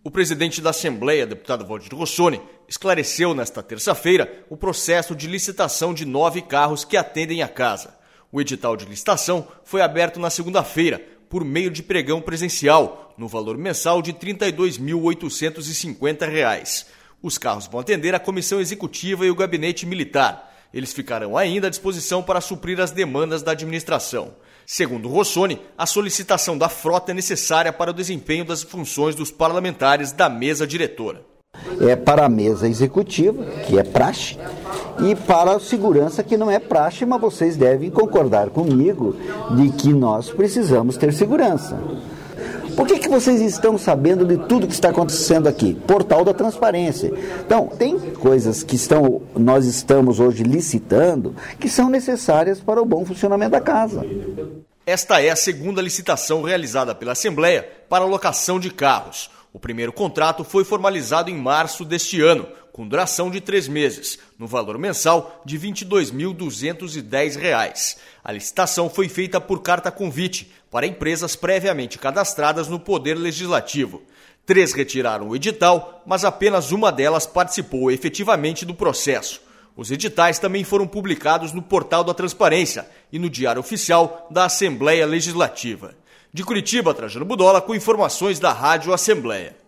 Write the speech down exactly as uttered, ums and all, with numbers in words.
O presidente da Assembleia, deputado Valdir Rossoni, esclareceu nesta terça-feira o processo de licitação de nove carros que atendem a casa. O edital de licitação foi aberto na segunda-feira, por meio de pregão presencial, no valor mensal de trinta e dois mil oitocentos e cinquenta reais. Os carros vão atender a comissão executiva e o gabinete militar. Eles ficarão ainda à disposição para suprir as demandas da administração. Segundo Rossoni, a solicitação da frota é necessária para o desempenho das funções dos parlamentares da mesa diretora. É para a mesa executiva, que é praxe, e para a segurança, que não é praxe, mas vocês devem concordar comigo de que nós precisamos ter segurança. Por que que vocês estão sabendo de tudo que está acontecendo aqui? Portal da transparência. Então, tem coisas que estão, nós estamos hoje licitando que são necessárias para o bom funcionamento da casa. Esta é a segunda licitação realizada pela Assembleia para a locação de carros. O primeiro contrato foi formalizado em março deste ano, com duração de três meses, no valor mensal de vinte e dois mil duzentos e dez reais. A licitação foi feita por carta convite para empresas previamente cadastradas no Poder Legislativo. Três retiraram o edital, mas apenas uma delas participou efetivamente do processo. Os editais também foram publicados no Portal da Transparência e no Diário Oficial da Assembleia Legislativa. De Curitiba, Trajano Budola, com informações da Rádio Assembleia.